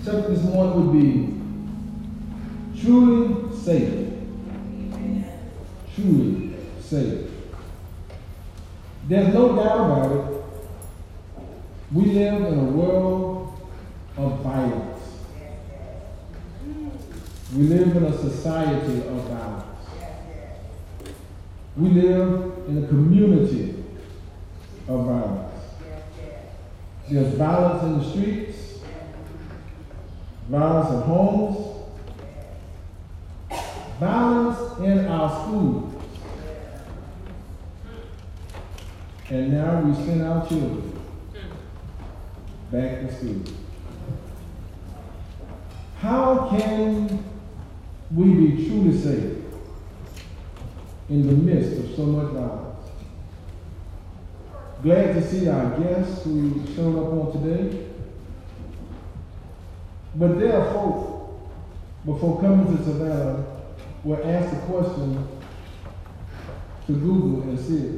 subject this morning would be truly safe. Truly safe. There's no doubt about it. We live in a world of violence. We live in a society of violence. We live in a community of violence. There's violence in the streets, violence at homes, violence in our schools. And now we send our children back to school. How can we be truly safe in the midst of so much violence? Glad to see our guests who showed up on today. But there are folk, before coming to Savannah, were asked a question to Google and see,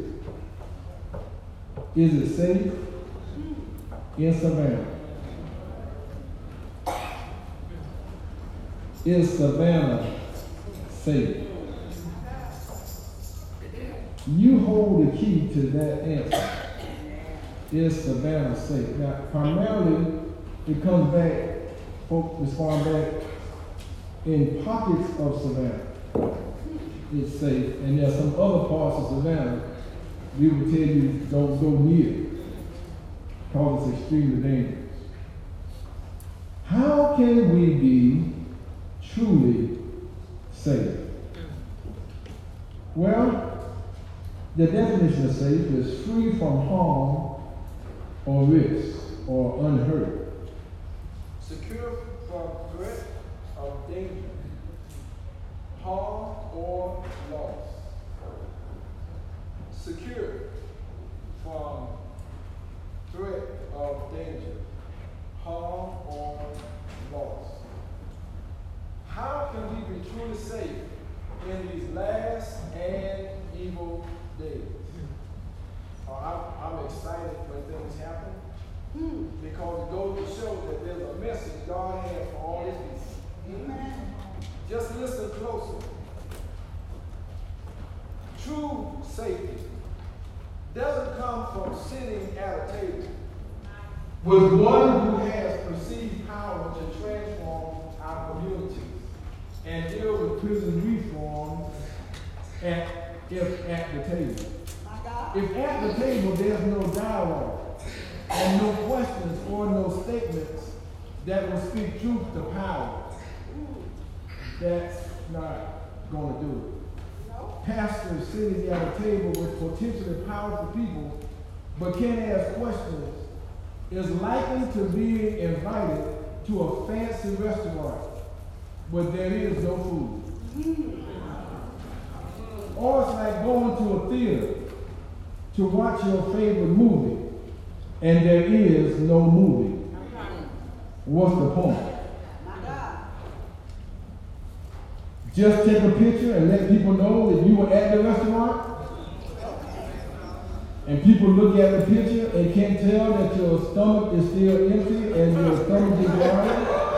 is it safe in Savannah? Is Savannah safe? You hold the key to that answer. Is Savannah safe? Now, primarily, it comes back, folks respond back, in pockets of Savannah, it's safe. And there are some other parts of Savannah we would tell you don't go near because it's extremely dangerous. How can we be truly safe? Well, the definition of safe is free from harm or risk or unhurt. Secure from threat of danger, harm or loss. Secure from threat of danger, harm or loss. How can we be truly safe in these last and evil days? I'm excited when things happen because it goes to show that there's a message God has for all his people. Amen. Just listen closer. True safety doesn't come from sitting at a table with one who has perceived power to transform our communities and deal with prison reform if at the table. If at the table there's no dialogue and no questions or no statements that will speak truth to power, that's not going to do it. Pastors sitting at a table with potentially powerful people but can't ask questions is likely to be invited to a fancy restaurant but there is no food. Or it's like going to a theater to watch your favorite movie and there is no movie. What's the point? Just take a picture and let people know that you were at the restaurant? And people look at the picture and can't tell that your stomach is still empty and your stomach is dry?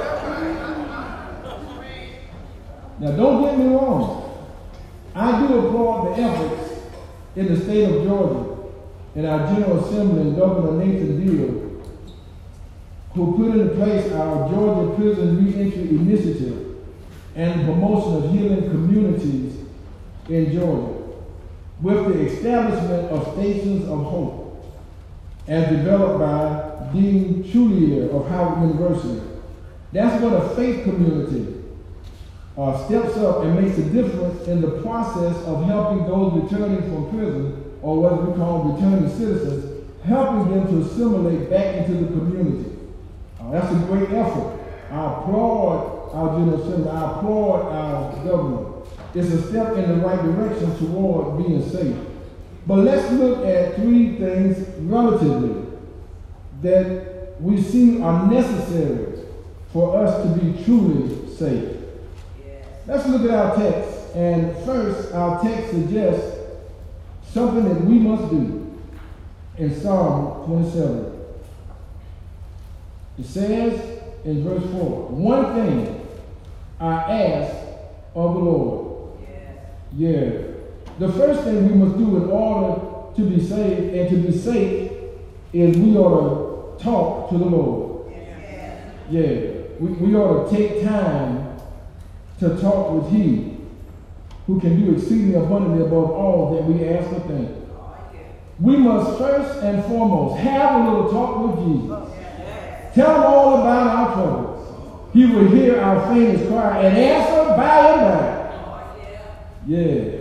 Now don't get me wrong. I do applaud the efforts in the state of Georgia and our General Assembly and Governor Nathan Deal, who put in place our Georgia Prison Reentry Initiative and the promotion of healing communities in Georgia, with the establishment of Stations of Hope, as developed by Dean Chulier of Howard University. That's when a faith community steps up and makes a difference in the process of helping those returning from prison, or what we call returning citizens, helping them to assimilate back into the community. That's a great effort. I applaud our General Assembly. I applaud our government. It's a step in the right direction toward being safe. But let's look at three things relatively that we see are necessary for us to be truly safe. Let's look at our text. And first, our text suggests something that we must do in Psalm 27. It says, in verse 4. One thing I ask of the Lord. Yeah. The first thing we must do in order to be saved and to be safe is we ought to talk to the Lord. Yeah. We ought to take time to talk with He who can do exceedingly abundantly above all that we ask or think. We must first and foremost have a little talk with Jesus. Tell Him all about our troubles. He will hear our faintest cry and answer by and by. Yeah.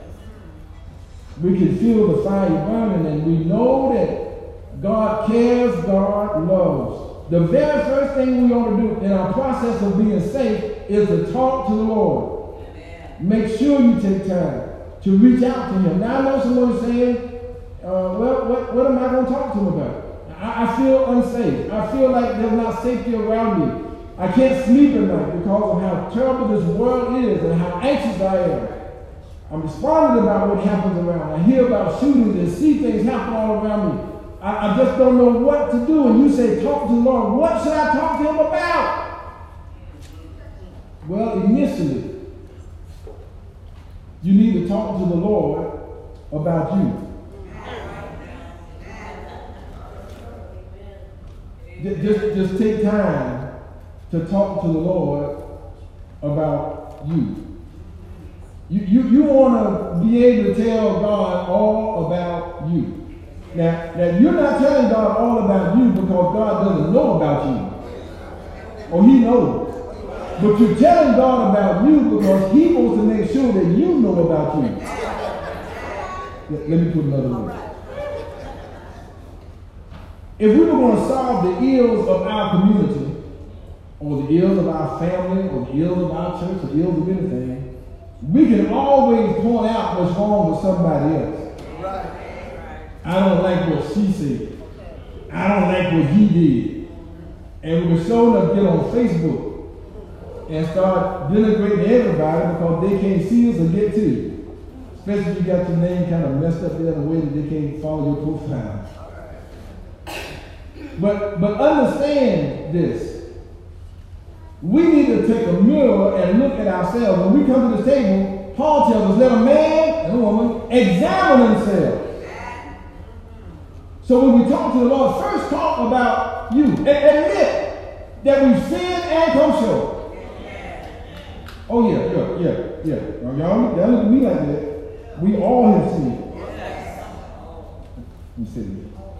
We can feel the fire burning, and we know that God cares, God loves. The very first thing we ought to do in our process of being safe is to talk to the Lord. Make sure you take time to reach out to Him. Now I know someone saying, what am I going to talk to Him about? I feel unsafe. I feel like there's not safety around me. I can't sleep at night because of how terrible this world is and how anxious I am. I'm responding about what happens around. I hear about shootings and see things happen all around me. I just don't know what to do. And you say, talk to the Lord. What should I talk to Him about? Well, initially, you need to talk to the Lord about you. Just take time to talk to the Lord about you. You want to be able to tell God all about you. Now, you're not telling God all about you because God doesn't know about you. Or He knows. But you're telling God about you because He wants to make sure that you know about you. Let me put another way. If we were going to solve the ills of our community, or the ills of our family, or the ills of our church, or the ills of anything, we can always point out what's wrong with somebody else. I don't like what she said. I don't like what he did. And we can show enough get on Facebook and start denigrating everybody because they can't see us or get to you. Especially if you got your name kind of messed up there in a way that they can't follow your profile. But understand this. We need to take a mirror and look at ourselves. When we come to the table, Paul tells us, let a man and a woman examine themselves. So when we talk to the Lord, first talk about you. And admit that we've sinned and come short. Oh yeah. Now, y'all look at me like that. We all have sinned. You see.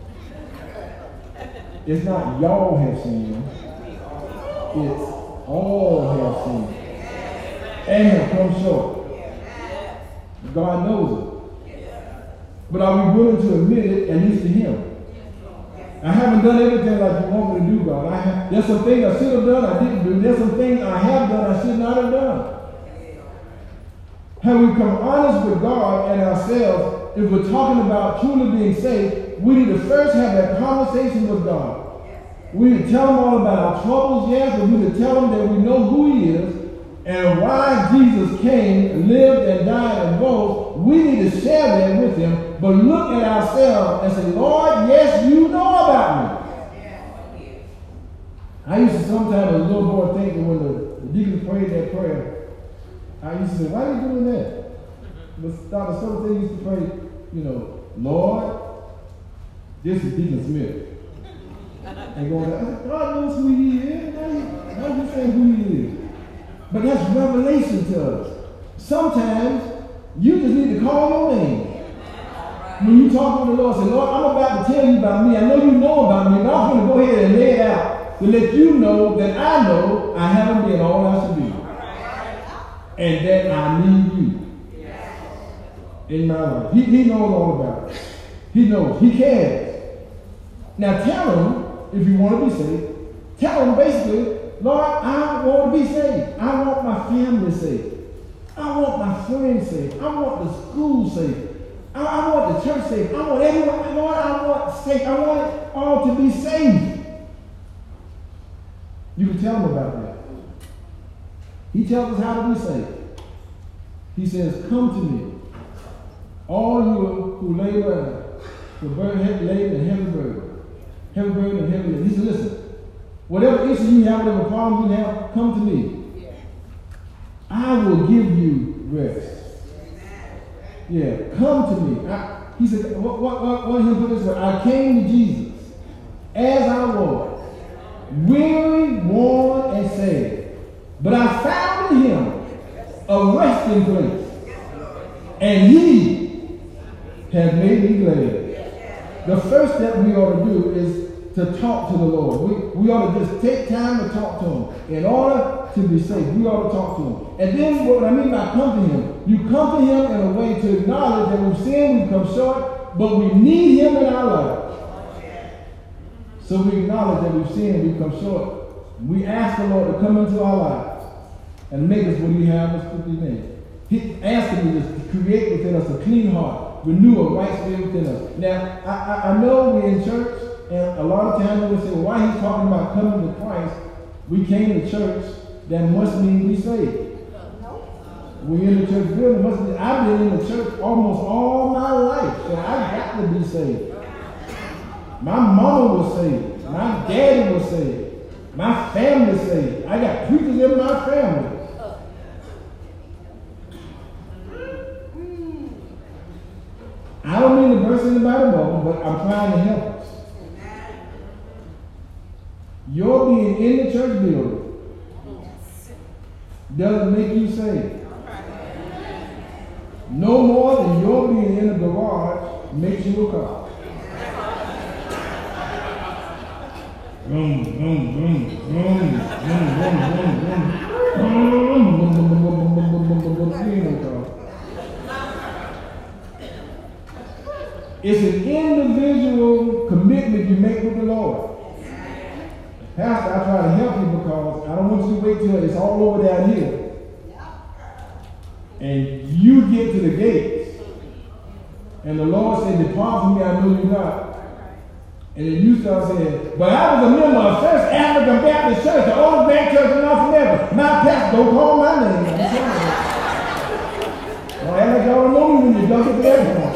It's not y'all have sinned. It's all have sinned and have come short. God knows it. But are we willing to admit it, at least to Him? I haven't done everything like you want me to do, God. There's some things I should have done, I didn't do. There's some things I have done, I should not have done. Have we come honest with God and ourselves? If we're talking about truly being saved, we need to first have that conversation with God. We need to tell Him all about our troubles, yes, but we need to tell Him that we know who He is and why Jesus came, lived, and died and rose. We need to share that with Him, but look at ourselves and say, Lord, yes, you know about me. I used to sometimes as a little boy think that when the deacon prayed that prayer, I used to say, why are you doing that? But Dr. Soto used to pray, Lord, this is Deacon Smith. And going, God knows who He is. How you saying who He is? But that's revelation to us. Sometimes you just need to call your name. When you talk with the Lord, say, Lord, I'm about to tell you about me. I know you know about me, but I'm going to go ahead and lay it out to let you know that I know I haven't been all I should be. And that I need you in my life. He knows all about it. He knows. He cares. Now tell Him, if you want to be saved, tell Him basically, Lord, I want to be saved. I want my family saved. I want my friends saved. I want the school saved. I want the church saved. I want everyone. Lord, I want saved. I want it all to be saved. You can tell Him about that. He tells us how to be saved. He says, come to me, all you who labor and heavy laden and heavy burden and heavy laden. He said, listen, Whatever issue you have, whatever problem you have, come to me. I will give you rest. Yeah, come to me. He said, what he put this way? I came to Jesus as I was, weary, worn, and sad. But I found in him a resting place. And he has made me glad. The first step we ought to do is to talk to the Lord. We ought to just take time to talk to him. In order to be saved, we ought to talk to him. And then what I mean by come to him, you come to him in a way to acknowledge that we've sinned, we've come short, but we need him in our life. So we acknowledge that we've sinned, we've come short. We ask the Lord to come into our lives and make us what he has us to be made. He asked him to create within us a clean heart, renew a right spirit within us. Now, I know we're in church, and a lot of times we say, well, why he's talking about coming to Christ? We came to church, that must mean we saved. We're in the church building, must mean I've been in the church almost all my life, so I got to be saved. My mama was saved. My daddy was saved. My family saved. I got preachers in my family. I don't mean to burst anybody bubble, but I'm trying to help us. Your being in the church building doesn't make you saved. No more than your being in the garage makes you a car. Vroom, vroom, vroom, vroom, vroom, vroom, vroom, vroom. It's an individual commitment you make with the Lord. Pastor, I try to help you because I don't want you to wait till it's all over down here. And you get to the gates. And the Lord said, depart from me, I know you not. And then you start saying, but I was a member of First African Baptist Church, the oldest black church in North America. My pastor don't call my name. Well, act like y'all don't know me when you dump it to everyone.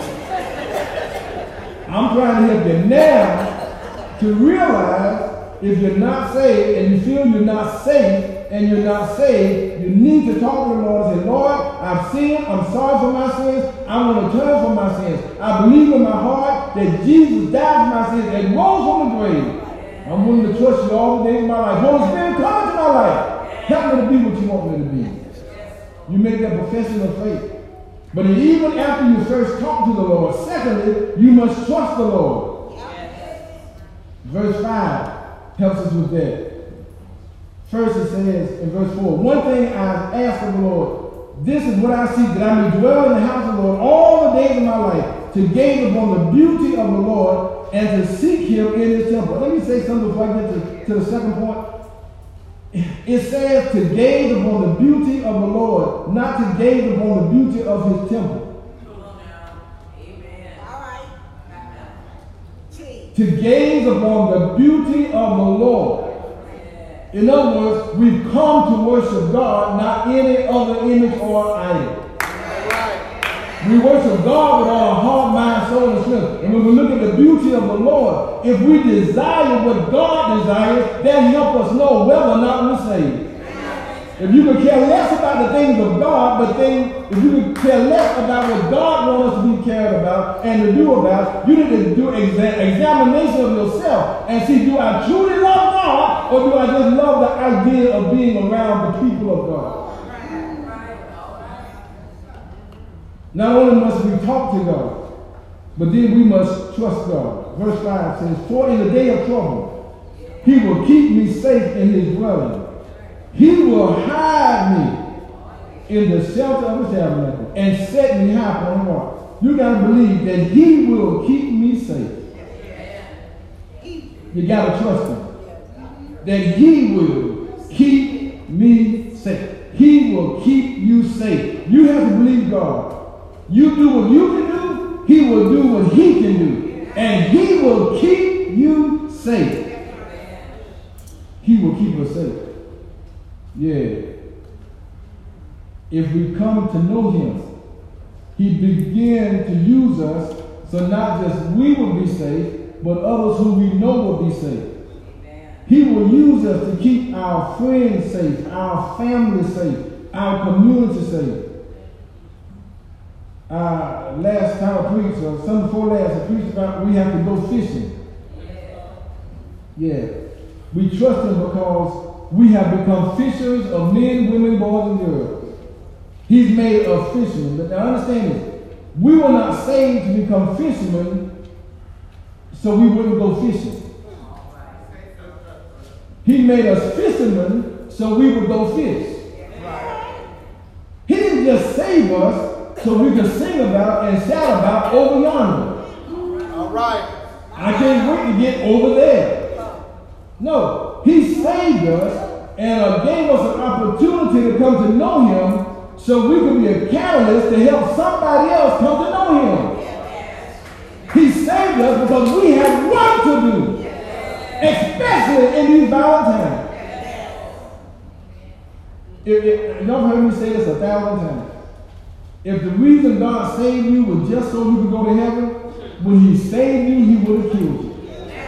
I'm trying to help you now to realize if you're not saved and you feel you're not safe and you're not saved, you need to talk to the Lord and say, Lord, I've sinned. I'm sorry for my sins. I want to turn from my sins. I believe in my heart that Jesus died for my sins and rose from the grave. I'm willing to trust you all the days of my life. Holy Spirit, come into my life. Help me to be what you want me to be. You make that profession of faith. But even after you first talk to the Lord, secondly, you must trust the Lord. Verse 5 helps us with that. First it says in verse 4, one thing I ask of the Lord, this is what I seek, that I may dwell in the house of the Lord all the days of my life, to gaze upon the beauty of the Lord and to seek him in his temple. Let me say something before I get to the second point. It says to gaze upon the beauty of the Lord, not to gaze upon the beauty of his temple. Amen. All right. To gaze upon the beauty of the Lord. In other words, we've come to worship God, not any other image or idol. We worship God with all our heart, mind, soul, and strength. And when we look at the beauty of the Lord, if we desire what God desires, that helps us know whether or not we're saved. If you could care less about the things of God, but if you could care less about what God wants us to be cared about and to do about, you need to do examination of yourself and see, do I truly love God, or do I just love the idea of being around the people of God? Not only must we talk to God, but then we must trust God. Verse 5 says, for in the day of trouble, he will keep me safe in his dwelling. He will hide me in the shelter of his tabernacle and set me high upon the rock. You got to believe that he will keep me safe. You got to trust him. That he will keep me safe. He will keep you safe. You have to believe God. You do what you can do, he will do what he can do. And he will keep you safe. He will keep us safe. Yeah. If we come to know him, he began to use us, so not just we will be saved, but others who we know will be saved. He will use us to keep our friends safe, our family safe, our community safe. Last time I preached, or Sunday before last, I preached about we have to go fishing. Yeah. We trust him because we have become fishers of men, women, boys, and girls. He's made us fishermen. But now understand this. We were not saved to become fishermen so we wouldn't go fishing. He made us fishermen so we would go fish. He didn't just save us so we could sing about and shout about over yonder. All right. I can't wait to get over there. No, he saved us and gave us an opportunity to come to know him so we could be a catalyst to help somebody else come to know him. He saved us because we have work to do, especially in these violent times. Y'all heard me say this 1,000 times. If the reason God saved you was just so you could go to heaven, when he saved you, he would have killed you.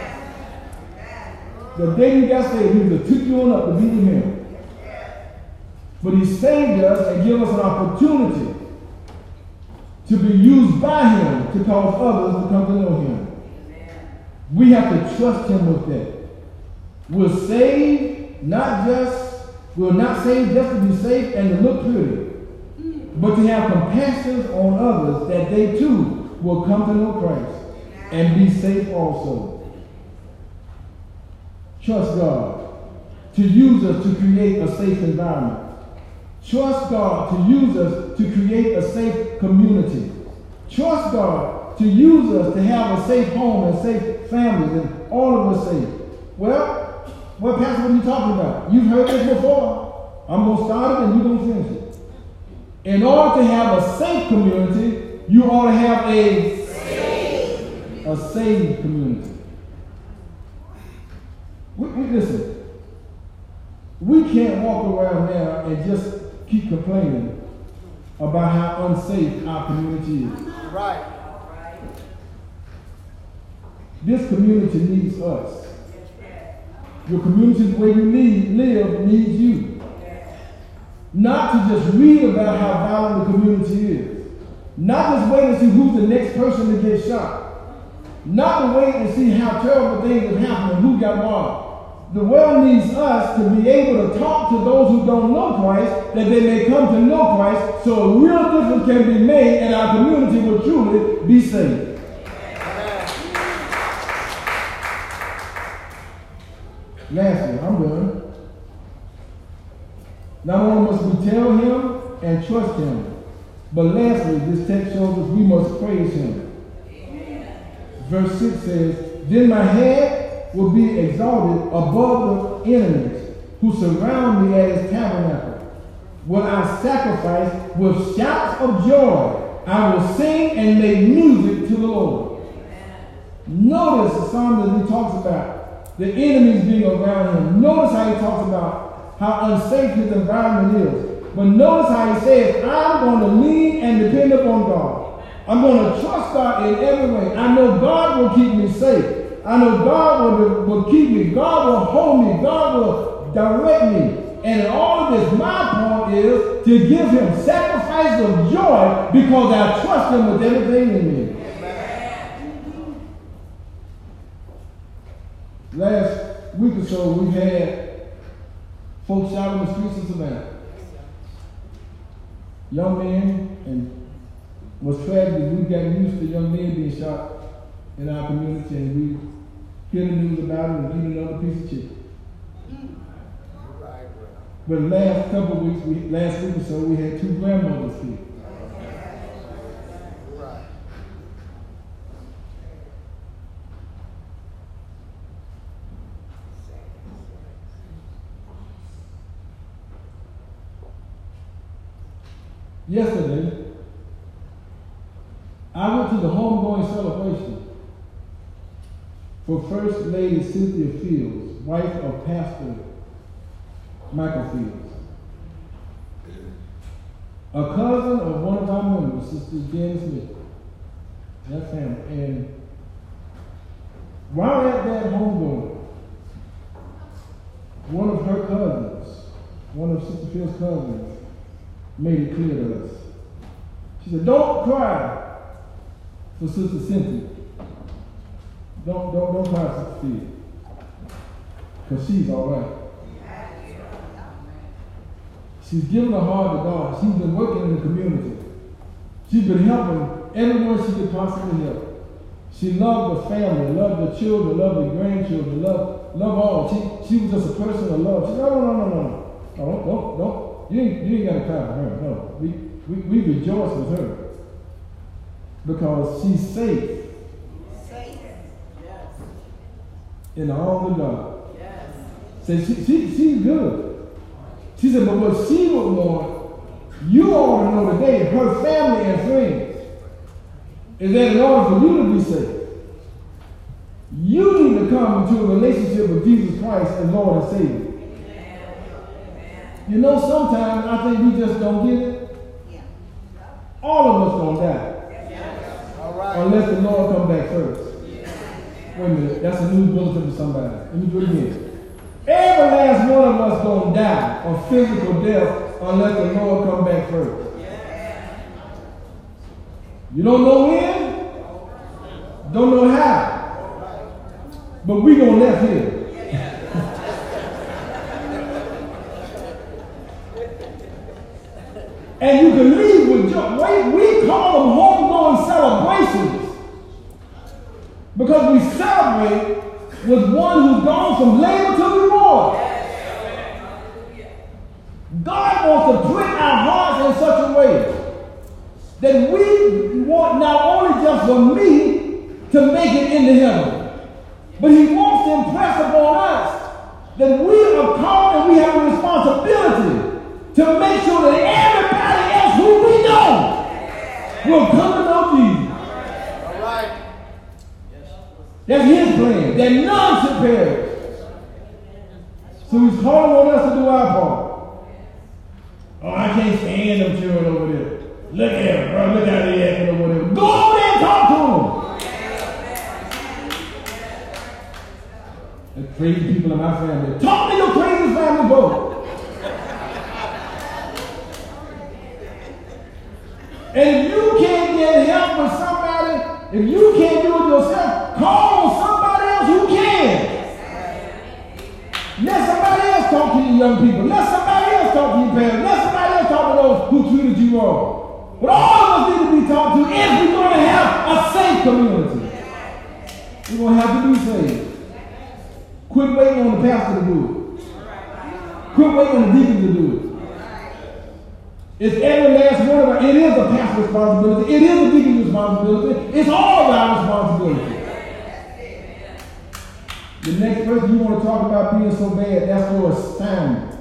The day you got saved, he would have took you on up to be with him. But he saved us and gave us an opportunity to be used by him to cause others to come to know him. We have to trust him with that. We're saved, we're not saved just to be saved and to look pretty, but to have compassion on others that they too will come to know Christ and be safe also. Trust God to use us to create a safe environment. Trust God to use us to create a safe community. Trust God to use us to have a safe home and safe families and all of us safe. Well, Pastor, what are you talking about? You've heard this before. I'm going to start it and you're going to finish it. In order to have a safe community, you ought to have a saved community. Listen, we can't walk around now and just keep complaining about how unsafe our community is. Right. This community needs us. Your community, the way you live, needs you. Not to just read about how violent the community is. Not just wait and see who's the next person to get shot. Not to wait and see how terrible things have happened and who got robbed. The world needs us to be able to talk to those who don't know Christ, that they may come to know Christ, so a real difference can be made and our community will truly be saved. Lastly, I'm done. Not only must we tell him and trust him, but lastly, this text shows us we must praise him. Verse 6 says, "Then my head will be exalted above the enemies who surround me at his tabernacle. Will I sacrifice with shouts of joy? I will sing and make music to the Lord." Notice the psalm that he talks about the enemies being around him. Notice how he talks about how unsafe his environment is. But notice how he says, I'm going to lean and depend upon God. I'm going to trust God in every way. I know God will keep me safe. I know God will keep me. God will hold me. God will direct me. And in all of this, my point is to give him sacrifice of joy because I trust him with everything in me. Last week or so, we've had folks shot on the streets of Savannah. Young men, and what's tragic is we've gotten used to young men being shot in our community, and we hear the news about it and eat another piece of chicken. But last couple of weeks, last week or so, we had 2 grandmothers killed. Yesterday, I went to the homegoing celebration for First Lady Cynthia Fields, wife of Pastor Michael Fields, a cousin of one of our members, Sister Jen Smith, that family. And while at that homegoing, one of her cousins, one of Sister Phil's cousins, made it clear to us. She said, don't cry for Sister Cynthia. Don't cry for Sister Phil. Because she's all right. She's given her heart to God. She's been working in the community. She's been helping everyone she could possibly help. She loved the family, loved the children, loved the grandchildren, loved all. She was just a person of love. She said, no. Don't. You ain't got to cry for her. No. We rejoice with her. Because she's safe. In the arms of God. Yes. So she's good. She said, but what she would want, you ought to know today, her family and friends, is that in order for you to be saved, you need to come into a relationship with Jesus Christ as Lord and Savior. You know, sometimes I think we just don't get it. All of us gonna die. Unless the Lord come back first. Wait a minute, that's a new bulletin for somebody. Let me do it again. Every last one of us gonna die of physical death unless the Lord come back first. You don't know when, don't know how, but we gonna left here. And you can leave with joy. We call them homegoing celebrations because we celebrate with one who's gone from labor to reward. God wants to put our hearts in such a way that we want not only just for me to make it into heaven, but he wants to impress upon us that we are called and we have a responsibility to make sure that everybody else who we know will come to know Jesus. All right. That's his plan, that none should perish. So he's calling on us to do our part. Oh, I can't stand them children over there. Look at them, bro. Look how they acting over there. Go over there and talk to them. The crazy people in my family. Talk to your crazy family, both. And if you can't get help with somebody, if you can't do it yourself, call on somebody else who can. Let somebody else talk to you young people. Let somebody else talk to your parents. Let somebody else talk to those who treated you wrong. But all of us need to be talked to if we're going to have a safe community. We're going to have to be saved. Quit waiting on the pastor to do it. Quit waiting on the deacon to do it. It's every last one of our, it is a pastor's responsibility. It is a deacon's responsibility. It's all of our responsibility. The next person you want to talk about being so bad, that's your assignment.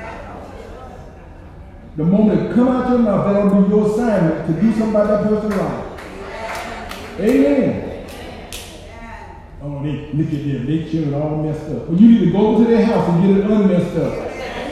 The moment it come out your mouth, that'll be your assignment to do something about that person's life. Amen. Oh, they look at them. They children all messed up. Well, you need to go to their house and get it unmessed up.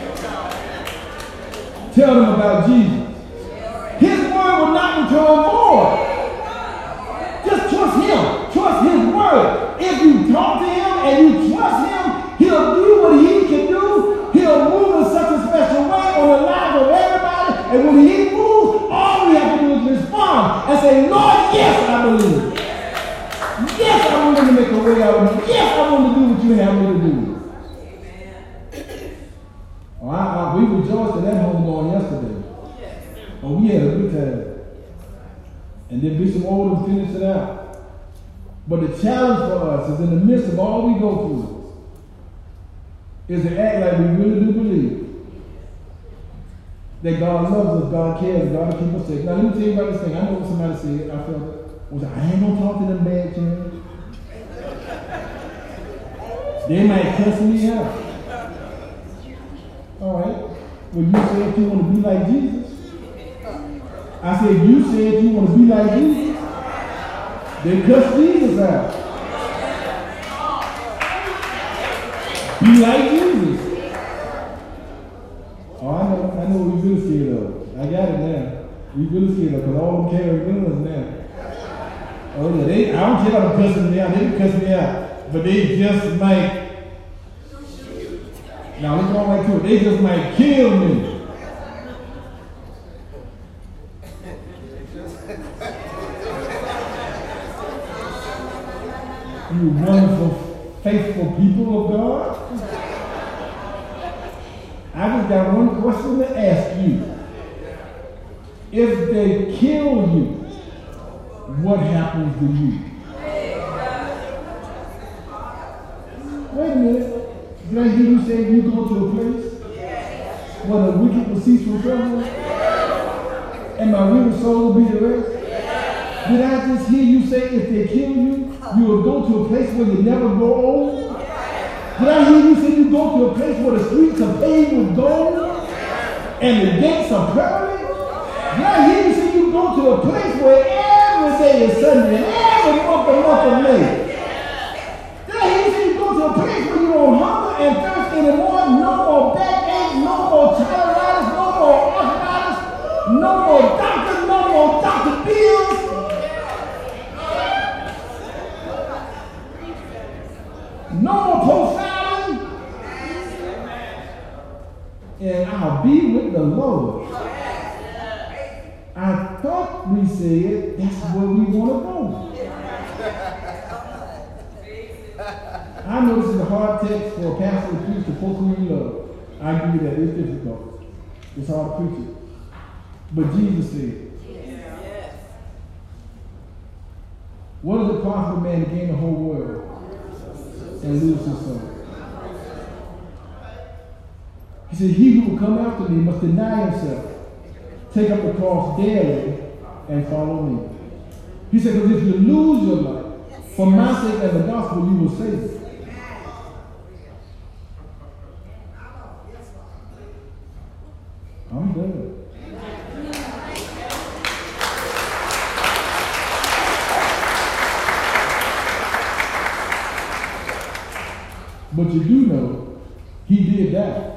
Tell them about Jesus. His word will not return void. Just trust him. Trust his word. If you talk to him and you trust him, he'll do what he can do. He'll move in such a special way on the lives of everybody. And when he moves, all we have to do is respond and say, Lord, yes, I believe. Yes, I'm willing to make a way out of me. Yes, I want to do what you have me to do. We rejoiced at that homegoing yesterday. Oh, we had a good time. And then Bishop Oldham finished it out. But the challenge for us is in the midst of all we go through is to act like we really do believe that God loves us, God cares, God will keep us safe. Now let me tell you about this thing. I know what somebody said. I felt it. I ain't gonna talk to them bad children. They might cuss me out. All right. Well, you said you want to be like Jesus. I said, you said you want to be like Jesus. Then cuss Jesus out. Be like Jesus. Oh, I know what we really scared of. I got it now. We really scared of because all them carry guns now. Oh yeah, I don't care about them cussing me out. They can cuss me out. But they just might Now let's go right to it. They just might kill me. You wonderful, faithful people of God. I just got one question to ask you. If they kill you, what happens to you? Wait a minute. Did I hear you say you go to a place where the wicked will cease from trouble? And my wicked soul will be the rest? Did I just hear you say if they kill you, you will go to a place where you never grow old? Did I hear you say you go to a place where the streets are paved with gold and the gates are pearly? Did I hear you say you go to a place where every day is Sunday and every month of May? Did I hear you say you go to a place where you don't hunger and thirst anymore? No more backache, no more thyroiditis, no more arthritis, no more doctors, no more doctor bills. No more profiling. And I'll be with the Lord. I thought we said that's where we want to go. I know this is a hard text for a pastor to preach to folk who you love. I agree that it's difficult. It's hard to preach it. But Jesus said, what does it profit a man to gain the whole world and lose his soul? He said, he who will come after me must deny himself, take up the cross daily, and follow me. He said, because if you lose your life, for my sake and the gospel, you will save it. I'm done. But you do know, he did die.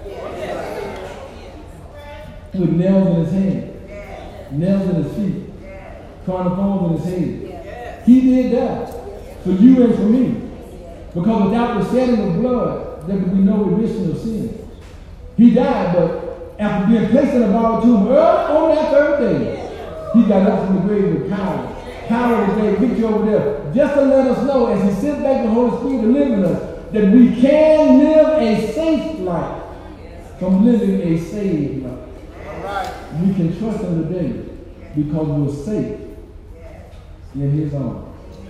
With nails in his hand, nails in his feet, crown of thorns in his head. He did die for you and for me. Because without the shedding of blood, there could be no remission of sin. He died, but after being placed in a borrowed tomb early on that third day, he got up from the grave with power. Power to take victory over there. Just to let us know, as he sent back the Holy Spirit to live in us, that we can live a safe life from living a saved life. We can trust him today because we're safe in his arms.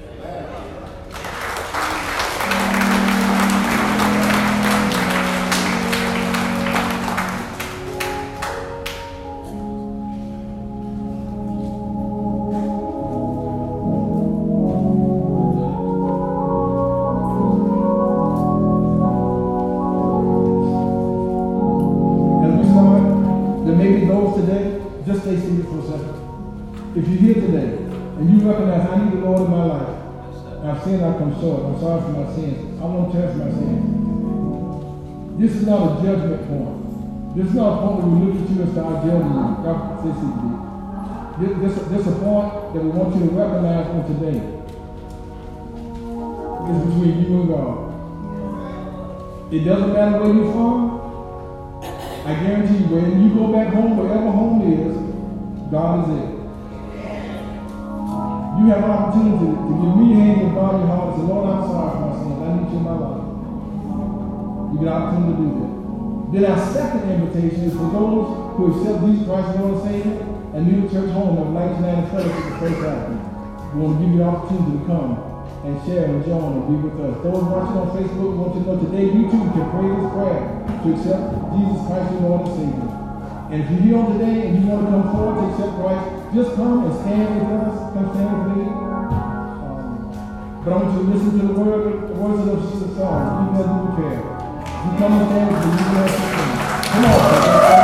If you're here today and you recognize I need the Lord in my life, I've sinned, I've come short, I'm sorry for my sins, I want to turn from my sins. This is not a judgment point. This is not a point where we look at you and start judging you. God says he did. This is a point that we want you to recognize on today. It's between you and God. It doesn't matter where you're from. I guarantee you, when you go back home, wherever home is, God is it. You have an opportunity to give me your hands and bow your heart and say, Lord, I'm sorry for my sins. I need you in my life. You get an opportunity to do that. Then our second invitation is for those who accept Jesus Christ as Lord and Savior and New Church Home of 1990 Fellowship of Faith Avenue. We want to give you the opportunity to come and share and join and be with us. Those watching on Facebook want you to know today you too can pray this prayer to accept Jesus Christ as Lord and Savior. And if you're here on today and you want to come forward to accept Christ, just come and stand with us. Come stand with me. But I want you to listen to the words of the song. You guys do care. You come and stand with me. You guys do. Come on.